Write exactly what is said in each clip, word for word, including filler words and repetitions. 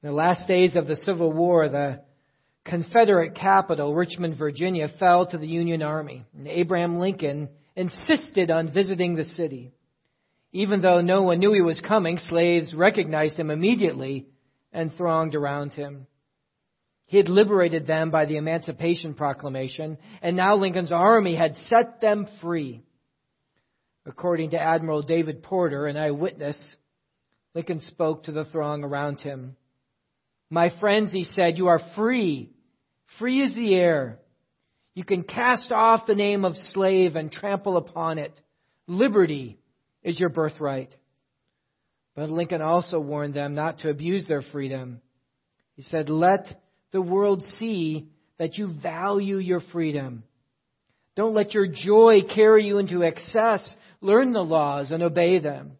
In the last days of the Civil War, the Confederate capital, Richmond, Virginia, fell to the Union Army, and Abraham Lincoln insisted on visiting the city. Even though no one knew he was coming, slaves recognized him immediately and thronged around him. He had liberated them by the Emancipation Proclamation, and now Lincoln's army had set them free. According to Admiral David Porter, an eyewitness, Lincoln spoke to the throng around him. "My friends," he said, "you are free. Free as the air. You can cast off the name of slave and trample upon it. Liberty is your birthright." But Lincoln also warned them not to abuse their freedom. He said, "Let the world see that you value your freedom. Don't let your joy carry you into excess. Learn the laws and obey them."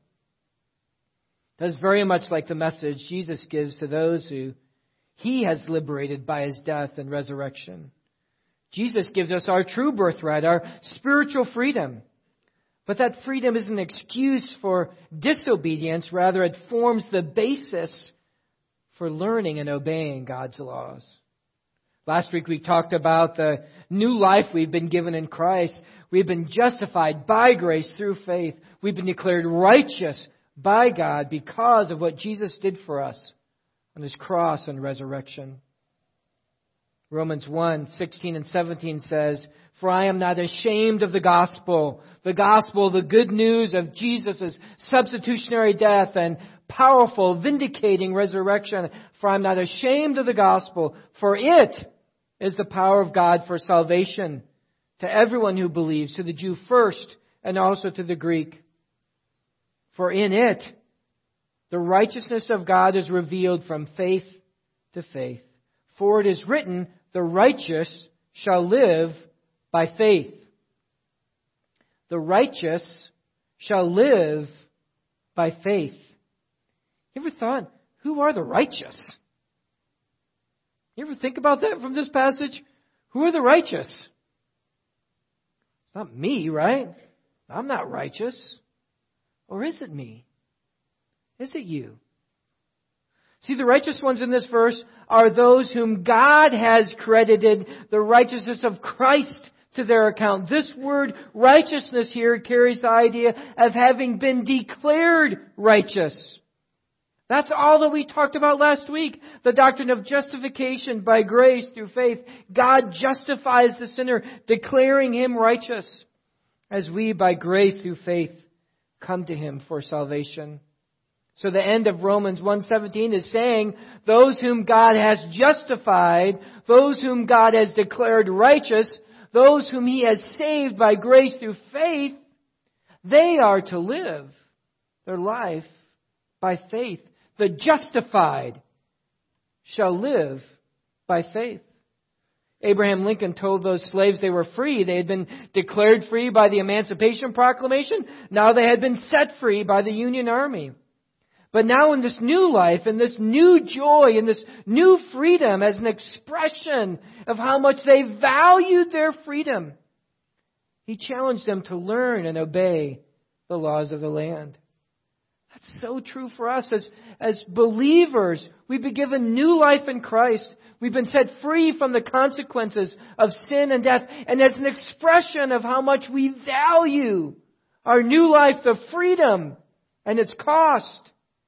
That's very much like the message Jesus gives to those who He has liberated by His death and resurrection. Jesus gives us our true birthright, our spiritual freedom. But that freedom is an excuse for disobedience. Rather, it forms the basis for learning and obeying God's laws. Last week we talked about the new life we've been given in Christ. We've been justified by grace through faith. We've been declared righteous by God because of what Jesus did for us on His cross and resurrection. Romans one, sixteen and seventeen says, "For I am not ashamed of the gospel." The gospel, the good news of Jesus' substitutionary death and powerful, vindicating resurrection. "For I am not ashamed of the gospel, for it is the power of God for salvation to everyone who believes, to the Jew first and also to the Greek. For in it, the righteousness of God is revealed from faith to faith. For it is written, the righteous shall live by faith." The righteous shall live by faith. You ever thought, who are the righteous? You ever think about that from this passage? Who are the righteous? It's not me, right? I'm not righteous. Or is it me? Is it you? See, the righteous ones in this verse are those whom God has credited the righteousness of Christ to their account. This word righteousness here carries the idea of having been declared righteous. That's all that we talked about last week. The doctrine of justification by grace through faith. God justifies the sinner, declaring him righteous, as we by grace through faith come to Him for salvation. So the end of Romans one seventeen is saying, those whom God has justified, those whom God has declared righteous, those whom He has saved by grace through faith, they are to live their life by faith. The justified shall live by faith. Abraham Lincoln told those slaves they were free. They had been declared free by the Emancipation Proclamation. Now they had been set free by the Union Army. But now in this new life, in this new joy, in this new freedom, as an expression of how much they valued their freedom, He challenged them to learn and obey the laws of the land. That's so true for us as, as believers. We've been given new life in Christ. We've been set free from the consequences of sin and death. And as an expression of how much we value our new life, the freedom and its cost,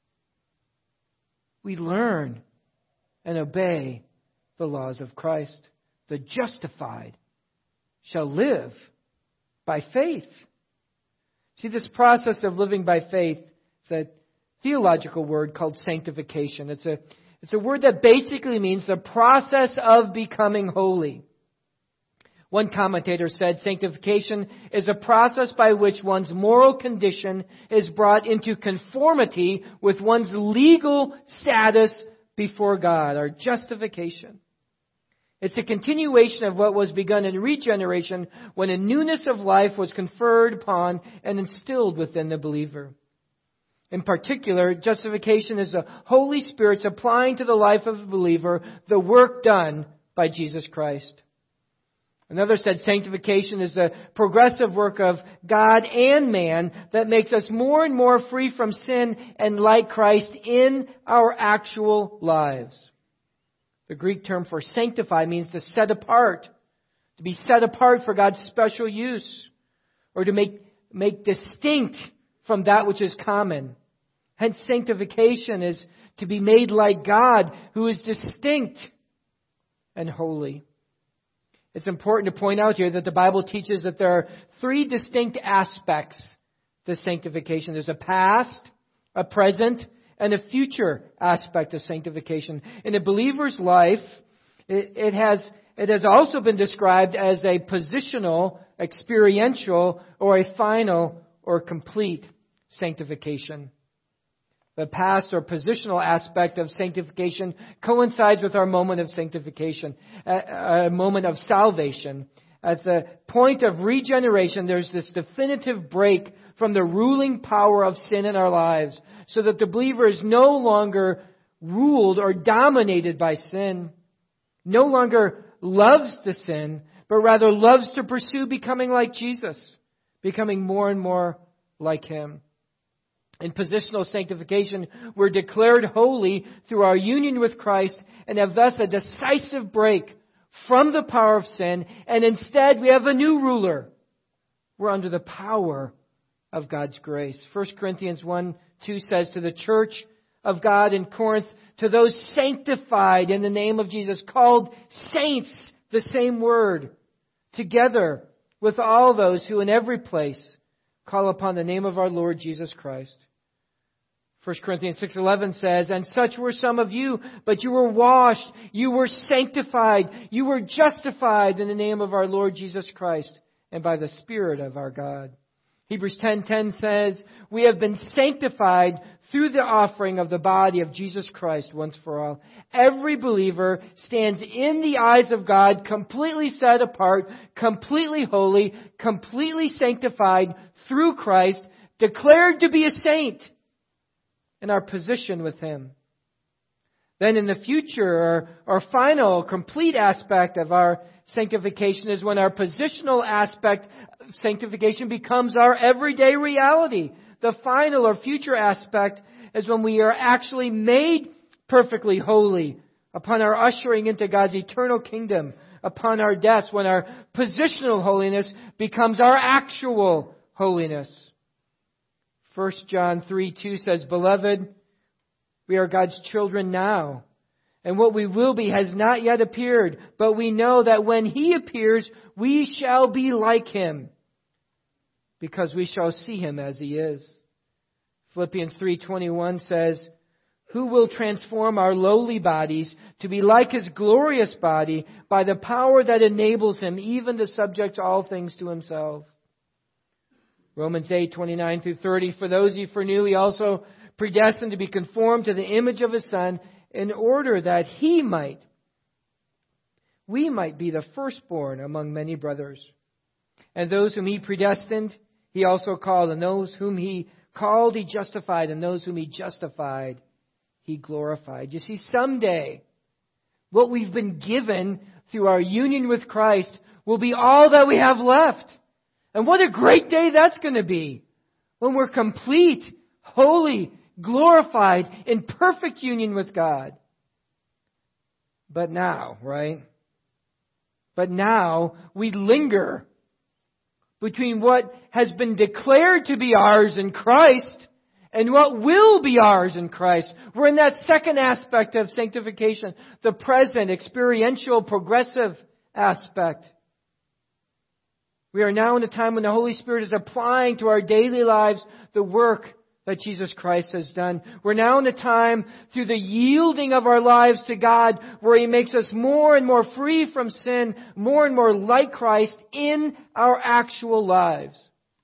we learn and obey the laws of Christ. The justified shall live by faith. See, this process of living by faith, it's a theological word called sanctification. It's a, it's a word that basically means the process of becoming holy. One commentator said sanctification is a process by which one's moral condition is brought into conformity with one's legal status before God, or justification. It's a continuation of what was begun in regeneration when a newness of life was conferred upon and instilled within the believer. In particular, justification is the Holy Spirit's applying to the life of a believer the work done by Jesus Christ. Another said sanctification is a progressive work of God and man that makes us more and more free from sin and like Christ in our actual lives. The Greek term for sanctify means to set apart, to be set apart for God's special use, or to make, make distinct from that which is common. Hence, sanctification is to be made like God, who is distinct and holy. It's important to point out here that the Bible teaches that there are three distinct aspects to sanctification. There's a past, a present, and a future aspect of sanctification. In a believer's life, it, it has it has also been described as a positional, experiential, or a final or complete sanctification. The past or positional aspect of sanctification coincides with our moment of sanctification, a, a moment of salvation. At the point of regeneration, there's this definitive break from the ruling power of sin in our lives, so that the believer is no longer ruled or dominated by sin, no longer loves to sin, but rather loves to pursue becoming like Jesus, becoming more and more like Him. In positional sanctification, we're declared holy through our union with Christ and have thus a decisive break from the power of sin, and instead we have a new ruler. We're under the power of God's grace. First Corinthians one two says, to the church of God in Corinth, to those sanctified in the name of Jesus, called saints, the same word, together with all those who in every place call upon the name of our Lord Jesus Christ. First Corinthians six eleven says, and such were some of you, but you were washed, you were sanctified, you were justified in the name of our Lord Jesus Christ and by the Spirit of our God. Hebrews ten ten says, we have been sanctified through the offering of the body of Jesus Christ once for all. Every believer stands in the eyes of God completely set apart, completely holy, completely sanctified through Christ, declared to be a saint in our position with Him. Then in the future, our, our final, complete aspect of our sanctification is when our positional aspect of sanctification becomes our everyday reality. The final or future aspect is when we are actually made perfectly holy upon our ushering into God's eternal kingdom, upon our deaths, when our positional holiness becomes our actual holiness. First John three two says, beloved, we are God's children now, and what we will be has not yet appeared, but we know that when He appears, we shall be like Him, because we shall see Him as He is. Philippians three twenty-one says, who will transform our lowly bodies to be like His glorious body by the power that enables Him even to subject all things to Himself. Romans eight twenty-nine through thirty, for those He foreknew, He also predestined to be conformed to the image of His Son, in order that He might, we might be the firstborn among many brothers. And those whom He predestined, He also called. And those whom He called, He justified. And those whom He justified, He glorified. You see, someday, what we've been given through our union with Christ will be all that we have left. And what a great day that's going to be, when we're complete, holy, glorified, in perfect union with God. But now, right? But now we linger between what has been declared to be ours in Christ and what will be ours in Christ. We're in that second aspect of sanctification, the present, experiential, progressive aspect. We are now in a time when the Holy Spirit is applying to our daily lives the work that Jesus Christ has done. We're now in a time through the yielding of our lives to God where He makes us more and more free from sin, more and more like Christ in our actual lives.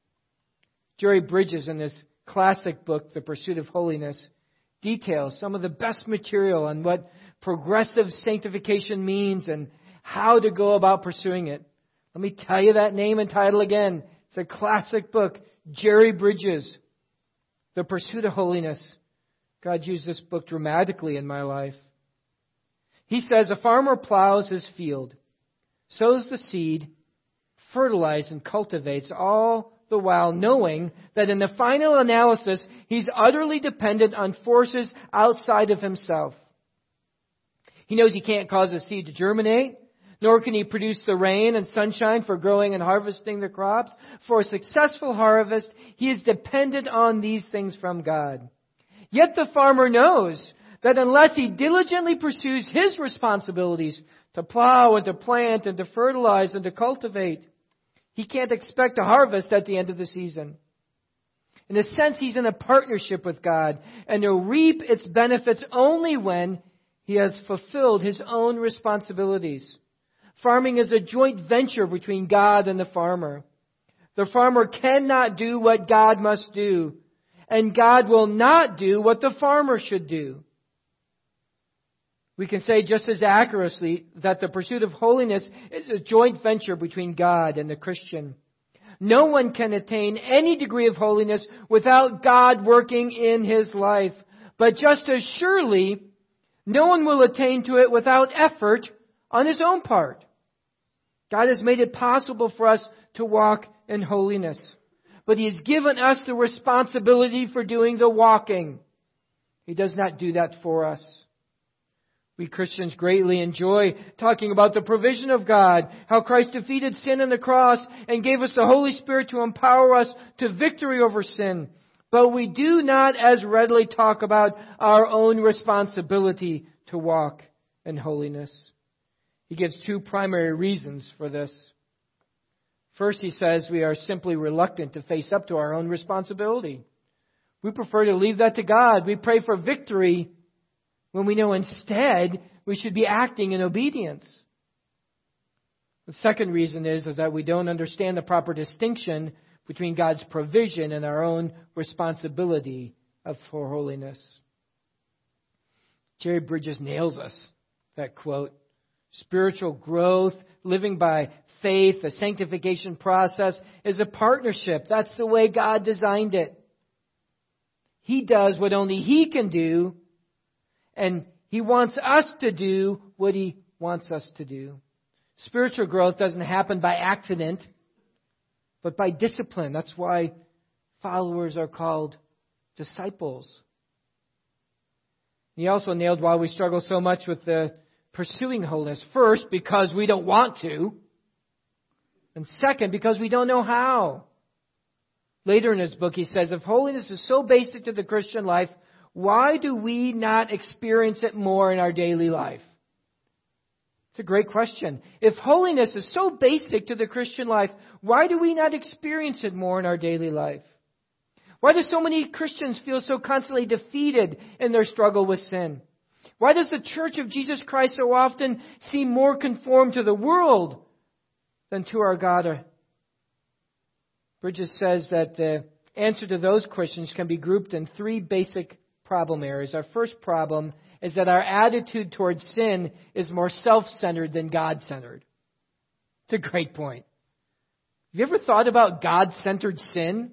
Jerry Bridges, in his classic book, The Pursuit of Holiness, details some of the best material on what progressive sanctification means and how to go about pursuing it. Let me tell you that name and title again. It's a classic book, Jerry Bridges, The Pursuit of Holiness. God used this book dramatically in my life. He says, a farmer plows his field, sows the seed, fertilizes and cultivates, all the while knowing that in the final analysis, he's utterly dependent on forces outside of himself. He knows he can't cause a seed to germinate, nor can he produce the rain and sunshine for growing and harvesting the crops. For a successful harvest, he is dependent on these things from God. Yet the farmer knows that unless he diligently pursues his responsibilities to plow and to plant and to fertilize and to cultivate, he can't expect a harvest at the end of the season. In a sense, he's in a partnership with God, and he'll reap its benefits only when he has fulfilled his own responsibilities. Farming is a joint venture between God and the farmer. The farmer cannot do what God must do, and God will not do what the farmer should do. We can say just as accurately that the pursuit of holiness is a joint venture between God and the Christian. No one can attain any degree of holiness without God working in his life. But just as surely, no one will attain to it without effort on his own part. God has made it possible for us to walk in holiness. But He has given us the responsibility for doing the walking. He does not do that for us. We Christians greatly enjoy talking about the provision of God, how Christ defeated sin on the cross and gave us the Holy Spirit to empower us to victory over sin. But we do not as readily talk about our own responsibility to walk in holiness. He gives two primary reasons for this. First, he says we are simply reluctant to face up to our own responsibility. We prefer to leave that to God. We pray for victory when we know instead we should be acting in obedience. The second reason is, is that we don't understand the proper distinction between God's provision and our own responsibility of for holiness. Jerry Bridges nails us, that quote. Spiritual growth, living by faith, the sanctification process is a partnership. That's the way God designed it. He does what only He can do, and He wants us to do what He wants us to do. Spiritual growth doesn't happen by accident, but by discipline. That's why followers are called disciples. He also nailed why we struggle so much with the pursuing holiness. First, because we don't want to. And second, because we don't know how. Later in his book, he says, if holiness is so basic to the Christian life, why do we not experience it more in our daily life? It's a great question. If holiness is so basic to the Christian life, why do we not experience it more in our daily life? Why do so many Christians feel so constantly defeated in their struggle with sin? Why does the Church of Jesus Christ so often seem more conformed to the world than to our God? Bridges says that the answer to those questions can be grouped in three basic problem areas. Our first problem is that our attitude towards sin is more self-centered than God-centered. It's a great point. Have you ever thought about God-centered sin?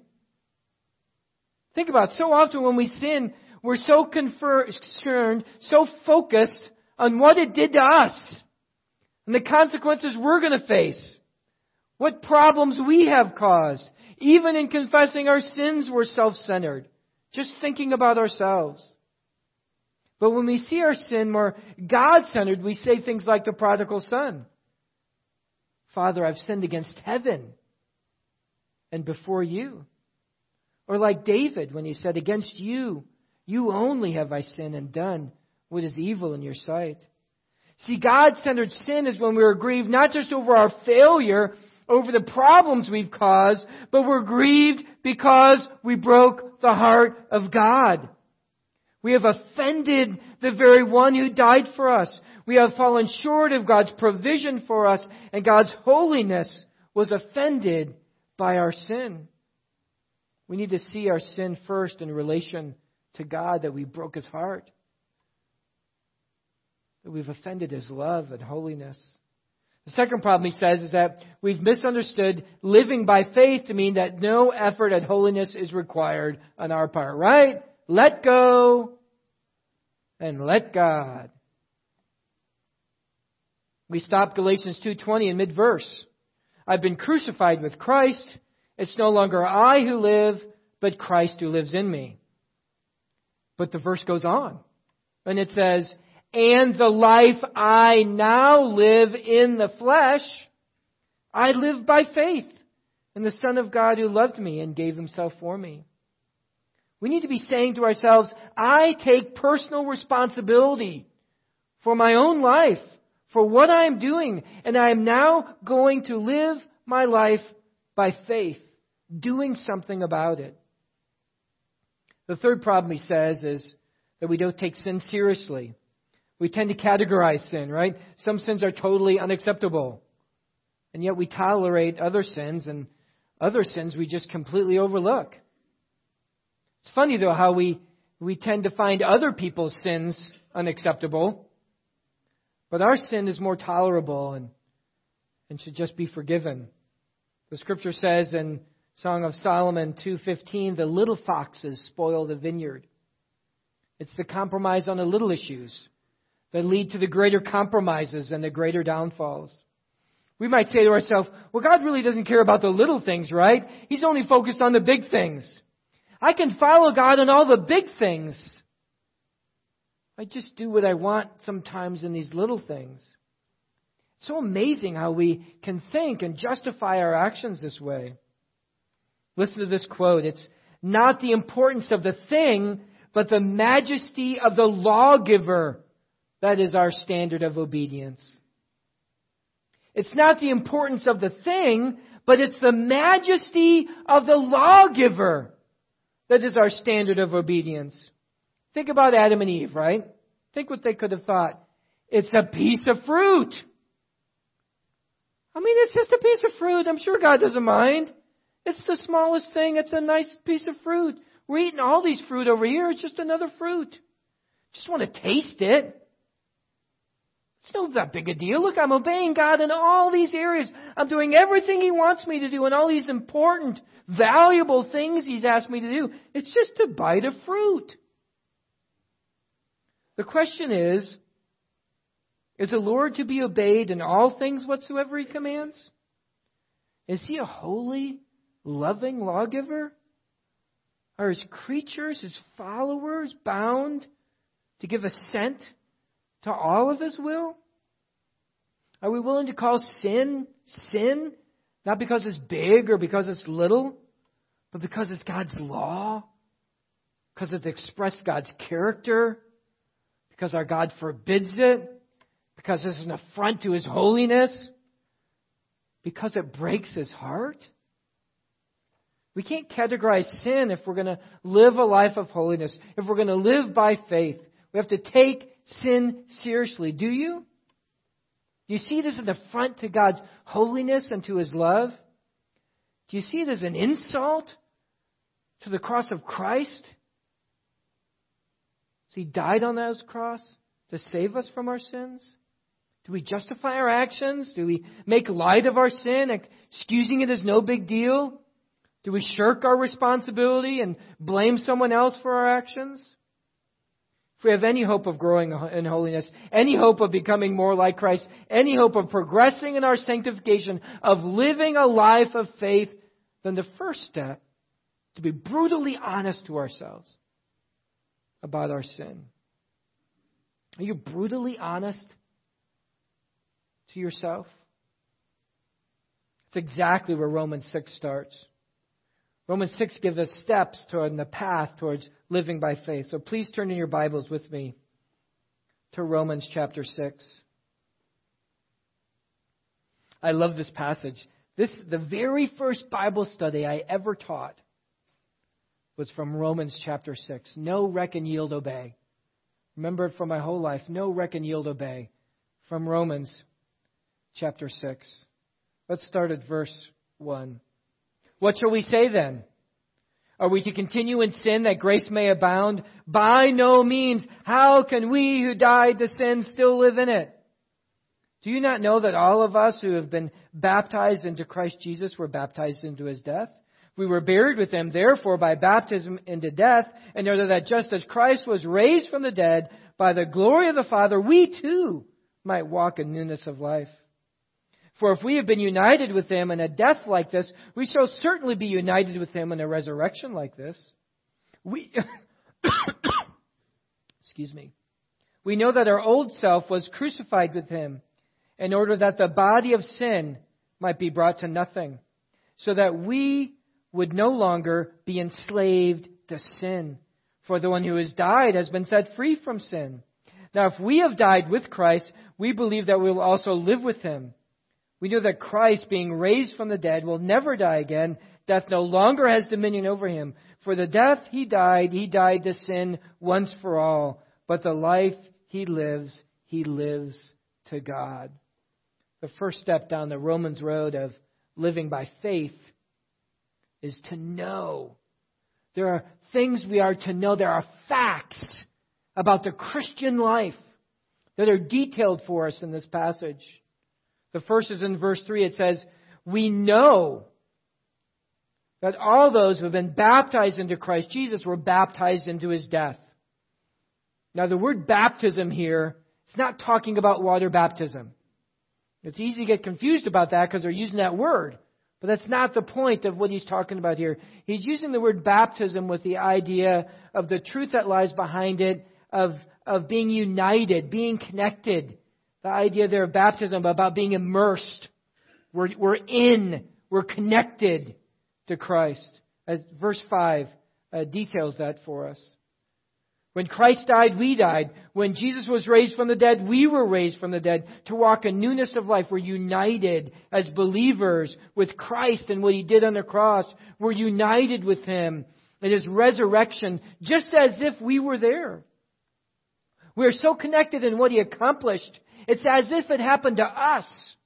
Think about it. So often when we sin, we're so concerned, so focused on what it did to us and the consequences we're going to face, what problems we have caused. Even in confessing our sins, we're self-centered, just thinking about ourselves. But when we see our sin more God-centered, we say things like the prodigal son. Father, I've sinned against heaven and before you. Or like David when he said, against you, you only have I sinned and done what is evil in your sight. See, God-centered sin is when we're grieved not just over our failure, over the problems we've caused, but we're grieved because we broke the heart of God. We have offended the very one who died for us. We have fallen short of God's provision for us, and God's holiness was offended by our sin. We need to see our sin first in relation to God, that we broke His heart, that we've offended His love and holiness. The second problem, he says, is that we've misunderstood living by faith to mean that no effort at holiness is required on our part, right? Let go and let God. We stop Galatians two twenty in mid-verse. I've been crucified with Christ. It's no longer I who live, but Christ who lives in me. But the verse goes on. And it says, and the life I now live in the flesh, I live by faith in the Son of God who loved me and gave Himself for me. We need to be saying to ourselves, I take personal responsibility for my own life, for what I am doing, and I am now going to live my life by faith, doing something about it. The third problem, he says, is that we don't take sin seriously. We tend to categorize sin, right? Some sins are totally unacceptable. And yet we tolerate other sins, and other sins we just completely overlook. It's funny, though, how we, we tend to find other people's sins unacceptable. But our sin is more tolerable and, and should just be forgiven. The Scripture says in Song of Solomon two fifteen, the little foxes spoil the vineyard. It's the compromise on the little issues that lead to the greater compromises and the greater downfalls. We might say to ourselves, well, God really doesn't care about the little things, right? He's only focused on the big things. I can follow God on all the big things. I just do what I want sometimes in these little things. It's so amazing how we can think and justify our actions this way. Listen to this quote. It's not the importance of the thing, but the majesty of the lawgiver that is our standard of obedience. It's not the importance of the thing, but it's the majesty of the lawgiver that is our standard of obedience. Think about Adam and Eve, right? Think what they could have thought. It's a piece of fruit. I mean, it's just a piece of fruit. I'm sure God doesn't mind. It's the smallest thing. It's a nice piece of fruit. We're eating all these fruit over here. It's just another fruit. Just want to taste it. It's not that big a deal. Look, I'm obeying God in all these areas. I'm doing everything He wants me to do and all these important, valuable things He's asked me to do. It's just a bite of fruit. The question is, is the Lord to be obeyed in all things whatsoever He commands? Is He a holy, loving lawgiver? Are His creatures, His followers, bound to give assent to all of His will? Are we willing to call sin, sin, not because it's big or because it's little, but because it's God's law, because it's expressed God's character, because our God forbids it, because it's an affront to His holiness, because it breaks His heart? We can't categorize sin if we're going to live a life of holiness, if we're going to live by faith. We have to take sin seriously. Do you? Do you see it as an affront to God's holiness and to His love? Do you see it as an insult to the cross of Christ? So He died on that cross to save us from our sins? Do we justify our actions? Do we make light of our sin, excusing it as no big deal? Do we shirk our responsibility and blame someone else for our actions? If we have any hope of growing in holiness, any hope of becoming more like Christ, any hope of progressing in our sanctification, of living a life of faith, then the first step is to be brutally honest to ourselves about our sin. Are you brutally honest to yourself? It's exactly where Romans six starts. Romans six gives us steps toward the path towards living by faith. So please turn in your Bibles with me to Romans chapter six. I love this passage. This the very first Bible study I ever taught was from Romans chapter six. Know, reckon, yield, obey. Remember it for my whole life. Know, reckon, yield, obey. From Romans chapter six. Let's start at verse one. What shall we say then? Are we to continue in sin that grace may abound? By no means. How can we who died to sin still live in it? Do you not know that all of us who have been baptized into Christ Jesus were baptized into His death? We were buried with Him, therefore, by baptism into death, in order that just as Christ was raised from the dead by the glory of the Father, we too might walk in newness of life. For if we have been united with Him in a death like this, we shall certainly be united with Him in a resurrection like this. We, excuse me. We know that our old self was crucified with Him in order that the body of sin might be brought to nothing, so that we would no longer be enslaved to sin. For the one who has died has been set free from sin. Now, if we have died with Christ, we believe that we will also live with Him. We know that Christ, being raised from the dead, will never die again. Death no longer has dominion over Him. For the death He died, He died to sin once for all. But the life He lives, He lives to God. The first step down the Romans road of living by faith is to know. There are things we are to know. There are facts about the Christian life that are detailed for us in this passage. The first is in verse three. It says, we know that all those who have been baptized into Christ Jesus were baptized into His death. Now, the word baptism here, it's not talking about water baptism. It's easy to get confused about that because they're using that word. But that's not the point of what he's talking about here. He's using the word baptism with the idea of the truth that lies behind it, of, of being united, being connected. The idea there of baptism about being immersed. We're, we're in, we're connected to Christ. As verse five uh, details that for us. When Christ died, we died. When Jesus was raised from the dead, we were raised from the dead to walk in newness of life. We're united as believers with Christ and what He did on the cross. We're united with Him in His resurrection, just as if we were there. We're so connected in what He accomplished. It's as if it happened to us.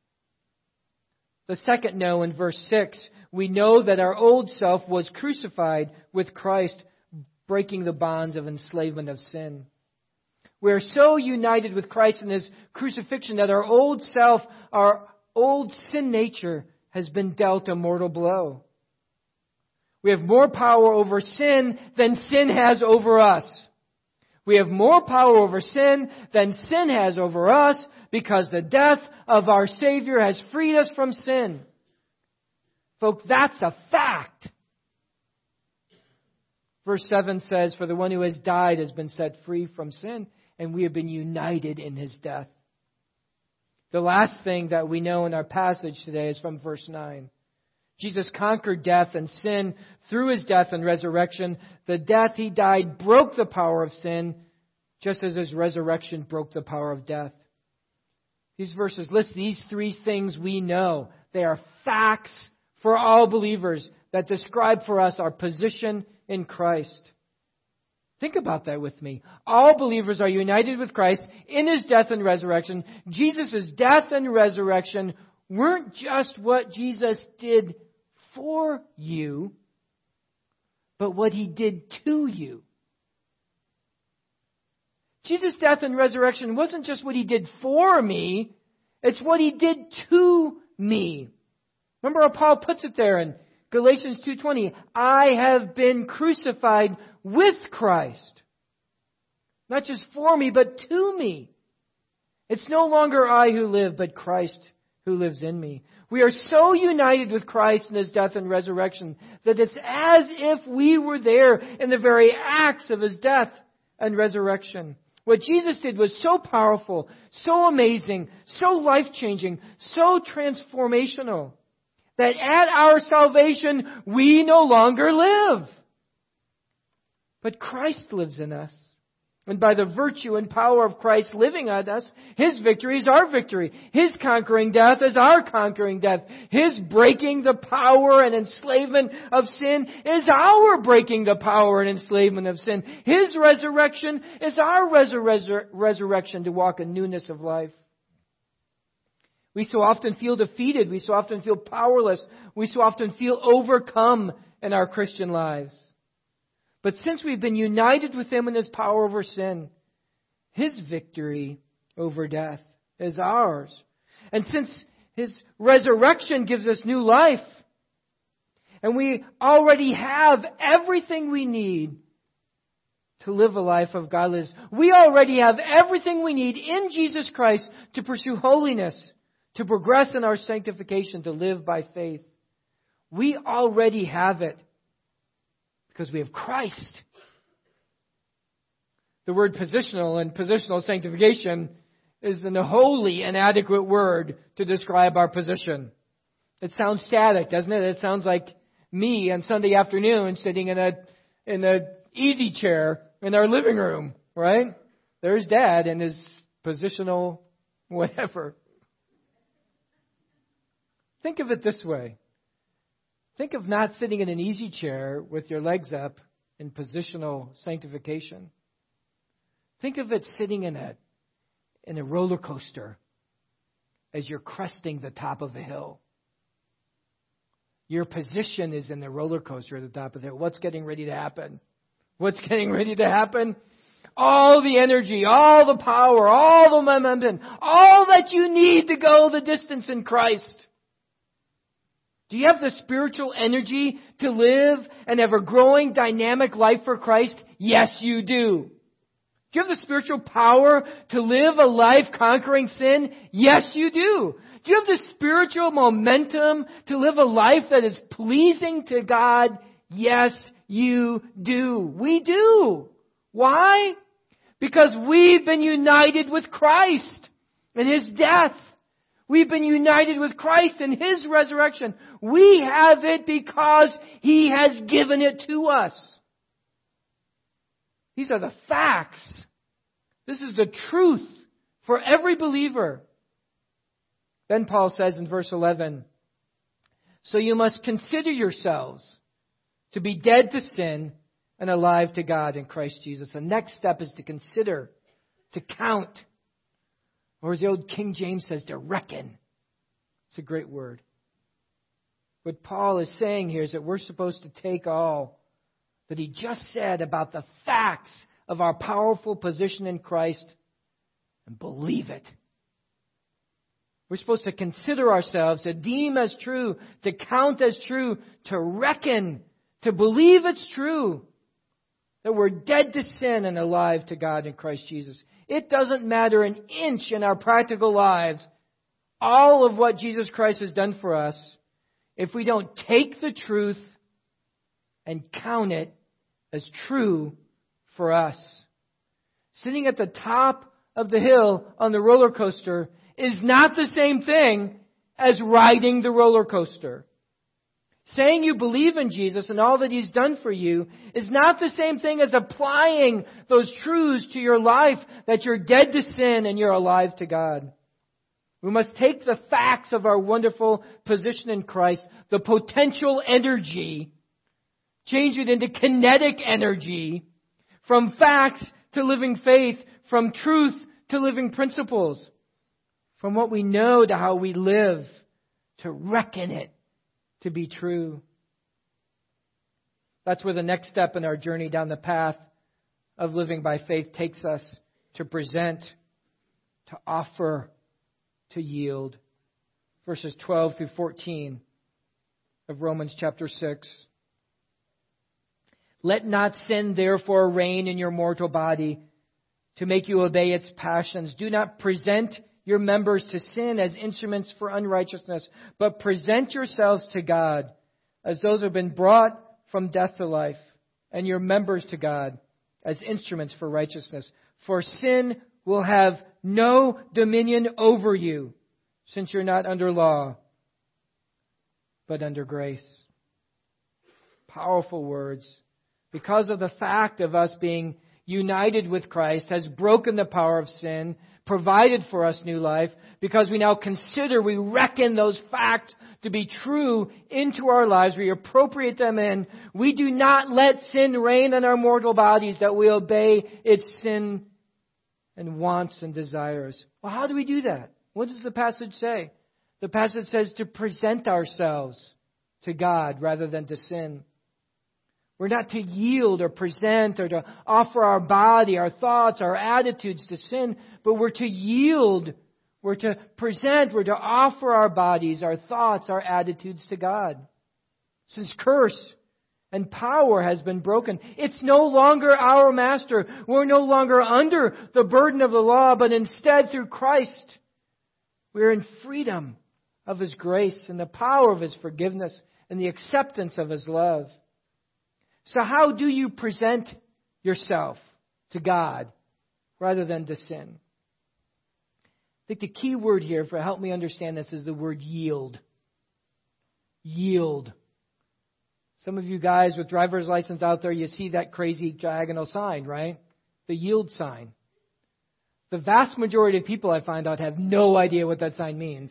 The second no in verse six, we know that our old self was crucified with Christ, breaking the bonds of enslavement of sin. We are so united with Christ in His crucifixion that our old self, our old sin nature, has been dealt a mortal blow. We have more power over sin than sin has over us. We have more power over sin than sin has over us because the death of our Savior has freed us from sin. Folks, that's a fact. Verse seven says, for the one who has died has been set free from sin, and we have been united in His death. The last thing that we know in our passage today is from verse nine. Jesus conquered death and sin through His death and resurrection. The death He died broke the power of sin, just as His resurrection broke the power of death. These verses list these three things we know. They are facts for all believers that describe for us our position in Christ. Think about that with me. All believers are united with Christ in His death and resurrection. Jesus' death and resurrection weren't just what Jesus did for you, but what He did to you. Jesus' death and resurrection wasn't just what He did for me, it's what He did to me. Remember how Paul puts it there in Galatians two twenty, I have been crucified with Christ. Not just for me, but to me. It's no longer I who live, but Christ who lives in me. We are so united with Christ in His death and resurrection that it's as if we were there in the very acts of His death and resurrection. What Jesus did was so powerful, so amazing, so life-changing, so transformational, that at our salvation, we no longer live. But Christ lives in us. And by the virtue and power of Christ living in us, His victory is our victory. His conquering death is our conquering death. His breaking the power and enslavement of sin is our breaking the power and enslavement of sin. His resurrection is our resur- resurrection to walk in newness of life. We so often feel defeated. We so often feel powerless. We so often feel overcome in our Christian lives. But since we've been united with Him in His power over sin, His victory over death is ours. And since His resurrection gives us new life, and we already have everything we need to live a life of godliness. We already have everything we need in Jesus Christ to pursue holiness, to progress in our sanctification, to live by faith. We already have it because we have Christ. The word positional and positional sanctification is an wholly inadequate word to describe our position. It sounds static, doesn't it? It sounds like me on Sunday afternoon sitting in a in a easy chair in our living room, right? There's Dad and his positional whatever. Think of it this way. Think of not sitting in an easy chair with your legs up in positional sanctification. Think of it sitting in a in a roller coaster as you're cresting the top of a hill. Your position is in the roller coaster at the top of the hill. What's getting ready to happen? What's getting ready to happen? All the energy, all the power, all the momentum, all that you need to go the distance in Christ. Do you have the spiritual energy to live and have a growing, dynamic life for Christ? Yes, you do. Do you have the spiritual power to live a life conquering sin? Yes, you do. Do you have the spiritual momentum to live a life that is pleasing to God? Yes, you do. We do. Why? Because we've been united with Christ in His death. We've been united with Christ in His resurrection. We have it because He has given it to us. These are the facts. This is the truth for every believer. Then Paul says in verse eleven, so you must consider yourselves to be dead to sin and alive to God in Christ Jesus. The next step is to consider, to count. Or as the old King James says, to reckon. It's a great word. What Paul is saying here is that we're supposed to take all that he just said about the facts of our powerful position in Christ and believe it. We're supposed to consider ourselves, to deem as true, to count as true, to reckon, to believe it's true. That we're dead to sin and alive to God in Christ Jesus. It doesn't matter an inch in our practical lives, all of what Jesus Christ has done for us, if we don't take the truth and count it as true for us. Sitting at the top of the hill on the roller coaster is not the same thing as riding the roller coaster. Saying you believe in Jesus and all that He's done for you is not the same thing as applying those truths to your life, that you're dead to sin and you're alive to God. We must take the facts of our wonderful position in Christ, the potential energy, change it into kinetic energy, from facts to living faith, from truth to living principles, from what we know to how we live, to reckon it to be true. That's where the next step in our journey down the path of living by faith takes us, to present, to offer, to yield. Verses twelve through fourteen of Romans chapter six. Let not sin therefore reign in your mortal body to make you obey its passions. Do not present your members to sin as instruments for unrighteousness, but present yourselves to God as those who have been brought from death to life, and your members to God as instruments for righteousness. For sin will have no dominion over you, since you're not under law, but under grace. Powerful words. Because of the fact of us being united with Christ, has broken the power of sin, provided for us new life, because we now consider, we reckon those facts to be true into our lives, we appropriate them in, we do not let sin reign in our mortal bodies, that we obey its sin and wants and desires. Well, how do we do that? What does the passage say? The passage says to present ourselves to God rather than to sin. We're not to yield or present or to offer our body, our thoughts, our attitudes to sin, but we're to yield, we're to present, we're to offer our bodies, our thoughts, our attitudes to God. Since curse and power has been broken. It's no longer our master. We're no longer under the burden of the law, but instead through Christ, we're in freedom of His grace and the power of His forgiveness and the acceptance of His love. So how do you present yourself to God rather than to sin? I think the key word here for help me understand this is the word yield. Yield. Some of you guys with driver's license out there, you see that crazy diagonal sign, right? The yield sign. The vast majority of people I find out have no idea what that sign means.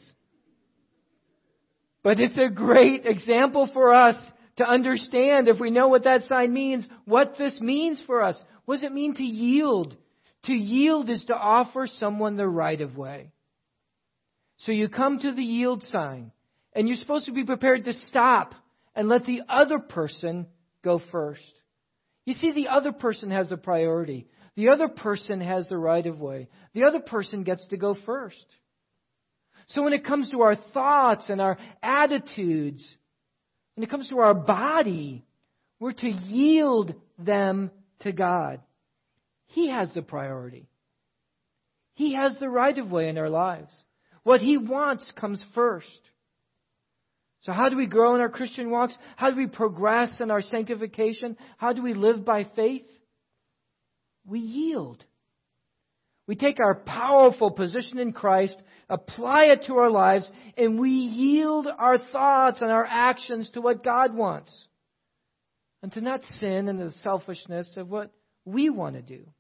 But it's a great example for us to understand, if we know what that sign means, what this means for us. What does it mean to yield? To yield is to offer someone the right of way. So you come to the yield sign, and you're supposed to be prepared to stop and let the other person go first. You see, the other person has a priority. The other person has the right of way. The other person gets to go first. So when it comes to our thoughts and our attitudes, when it comes to our body, we're to yield them to God. He has the priority. He has the right of way in our lives. What He wants comes first. So how do we grow in our Christian walks? How do we progress in our sanctification? How do we live by faith? We yield. We take our powerful position in Christ, apply it to our lives, and we yield our thoughts and our actions to what God wants. And to not sin in the selfishness of what we want to do.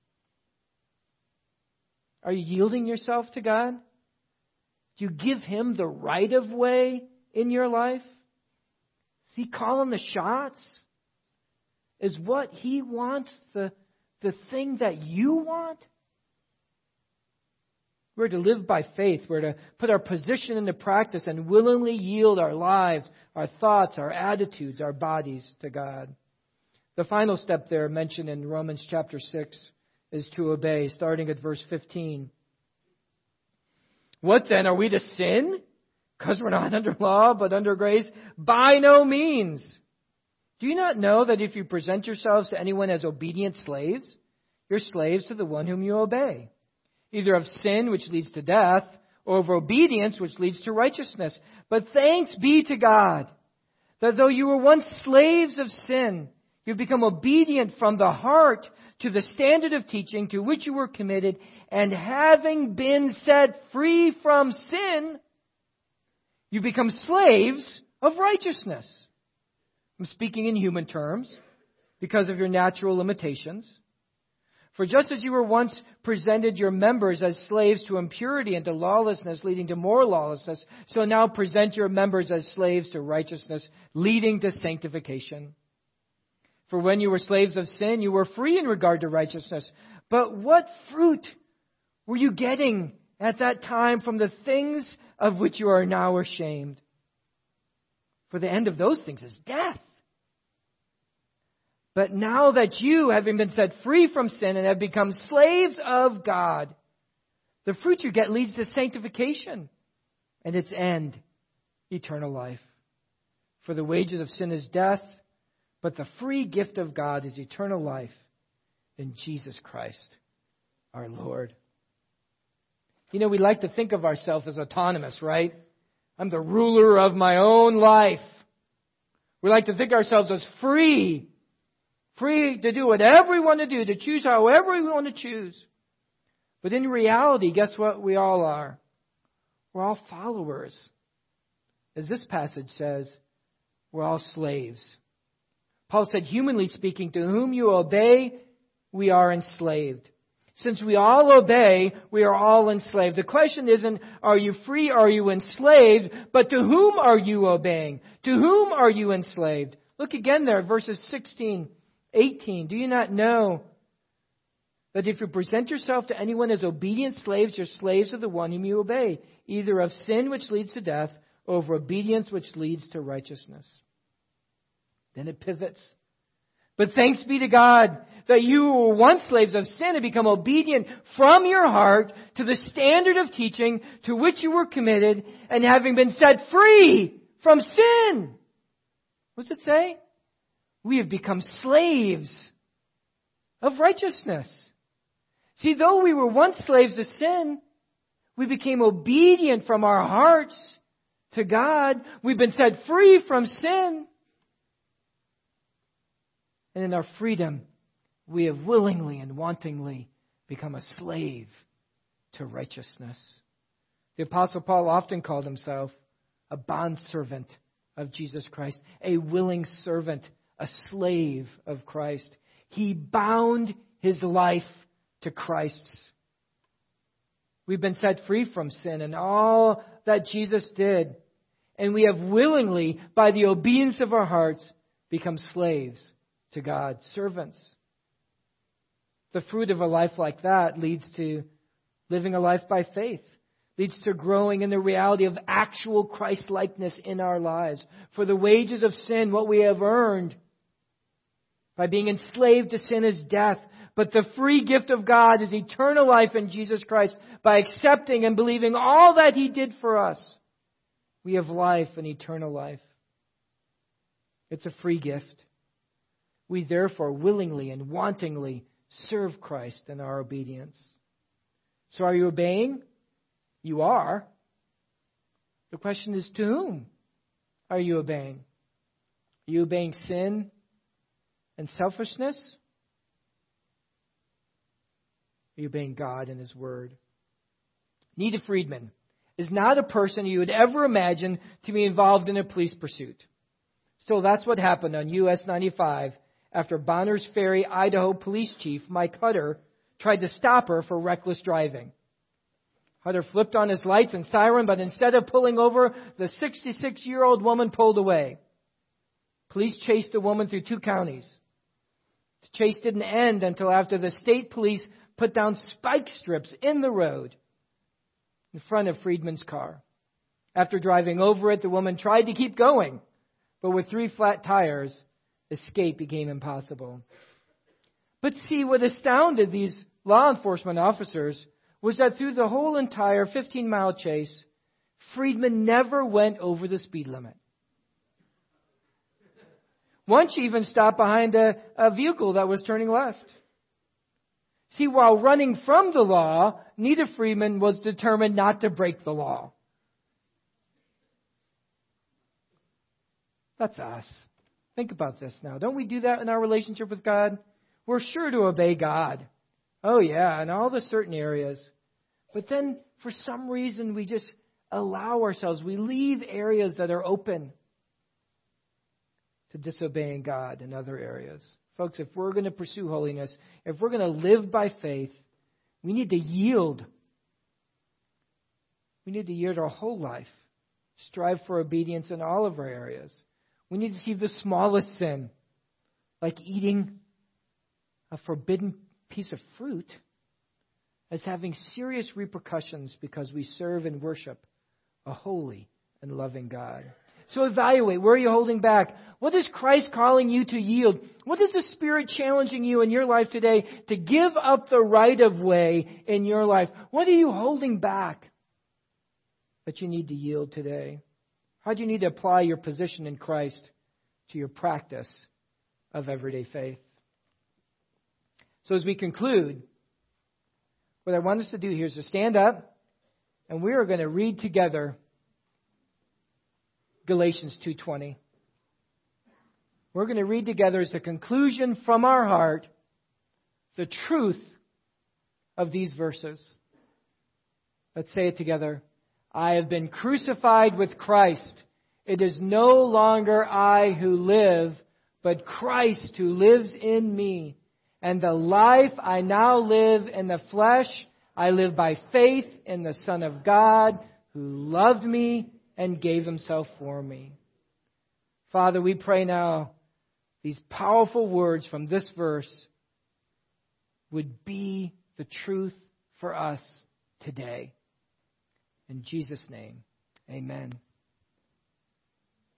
Are you yielding yourself to God? Do you give Him the right of way in your life? Is He calling the shots? Is what He wants the, the thing that you want? We're to live by faith. We're to put our position into practice and willingly yield our lives, our thoughts, our attitudes, our bodies to God. The final step there mentioned in Romans chapter six is to obey, starting at verse fifteen. What then? Are we to sin? Because we're not under law, but under grace? By no means. Do you not know that if you present yourselves to anyone as obedient slaves, you're slaves to the one whom you obey? Either of sin, which leads to death, or of obedience, which leads to righteousness. But thanks be to God, that though you were once slaves of sin, you've become obedient from the heart to the standard of teaching to which you were committed, and having been set free from sin, you become slaves of righteousness. I'm speaking in human terms because of your natural limitations. For just as you were once presented your members as slaves to impurity and to lawlessness, leading to more lawlessness, so now present your members as slaves to righteousness, leading to sanctification. For when you were slaves of sin, you were free in regard to righteousness. But what fruit were you getting at that time from the things of which you are now ashamed? For the end of those things is death. But now that you, having been set free from sin and have become slaves of God, the fruit you get leads to sanctification, and its end, eternal life. For the wages of sin is death, but the free gift of God is eternal life in Jesus Christ, our Lord. You know, we like to think of ourselves as autonomous, right? I'm the ruler of my own life. We like to think of ourselves as free. Free to do whatever we want to do, to choose however we want to choose. But in reality, guess what we all are? We're all followers. As this passage says, we're all slaves. Paul said, humanly speaking, to whom you obey, we are enslaved. Since we all obey, we are all enslaved. The question isn't, are you free, are you enslaved? But to whom are you obeying? To whom are you enslaved? Look again there, verses sixteen, eighteen. Do you not know that if you present yourself to anyone as obedient slaves, you're slaves of the one whom you obey, either of sin which leads to death, or of obedience which leads to righteousness? Then it pivots. But thanks be to God that you who were once slaves of sin have become obedient from your heart to the standard of teaching to which you were committed, and having been set free from sin. What does it say? we have become slaves of righteousness. See, though we were once slaves of sin, we became obedient from our hearts to God. We've been set free from sin. And in our freedom, we have willingly and wantingly become a slave to righteousness. The Apostle Paul often called himself a bondservant of Jesus Christ, a willing servant, a slave of Christ. He bound his life to Christ's. We've been set free from sin and all that Jesus did. And we have willingly, by the obedience of our hearts, become slaves to God, servants. The fruit of a life like that leads to living a life by faith, leads to growing in the reality of actual Christ-likeness in our lives. For the wages of sin, what we have earned by being enslaved to sin, is death. But the free gift of God is eternal life in Jesus Christ. By accepting and believing all that He did for us, we have life and eternal life. It's a free gift. We therefore willingly and wantingly serve Christ in our obedience. So are you obeying? You are. The question is, to whom are you obeying? Are you obeying sin and selfishness? Are you obeying God and His Word? Nita Friedman is not a person you would ever imagine to be involved in a police pursuit. Still, that's what happened on U S ninety-five after Bonners Ferry, Idaho Police Chief Mike Hutter tried to stop her for reckless driving. Hutter flipped on his lights and siren, but instead of pulling over, the sixty-six-year-old woman pulled away. Police chased the woman through two counties. The chase didn't end until after the state police put down spike strips in the road in front of Friedman's car. After driving over it, the woman tried to keep going, but with three flat tires, escape became impossible. But see, what astounded these law enforcement officers was that through the whole entire fifteen-mile chase, Friedman never went over the speed limit. Once she even stopped behind a, a vehicle that was turning left. See, while running from the law, Nita Friedman was determined not to break the law. That's us. Think about this now. Don't we do that in our relationship with God? We're sure to obey God. Oh yeah, in all the certain areas. But then, for some reason, we just allow ourselves, we leave areas that are open to disobeying God in other areas. Folks, if we're going to pursue holiness, if we're going to live by faith, we need to yield. We need to yield our whole life. Strive for obedience in all of our areas. We need to see the smallest sin, like eating a forbidden piece of fruit, as having serious repercussions because we serve and worship a holy and loving God. So evaluate, where are you holding back? What is Christ calling you to yield? What is the Spirit challenging you in your life today to give up the right of way in your life? What are you holding back that you need to yield today? How do you need to apply your position in Christ to your practice of everyday faith? So as we conclude, what I want us to do here is to stand up, and we are going to read together Galatians two twenty. We're going to read together as the conclusion from our heart the truth of these verses. Let's say it together. I have been crucified with Christ. It is no longer I who live, but Christ who lives in me. And the life I now live in the flesh, I live by faith in the Son of God who loved me and gave Himself for me. Father, we pray now these powerful words from this verse would be the truth for us today. In Jesus' name, amen.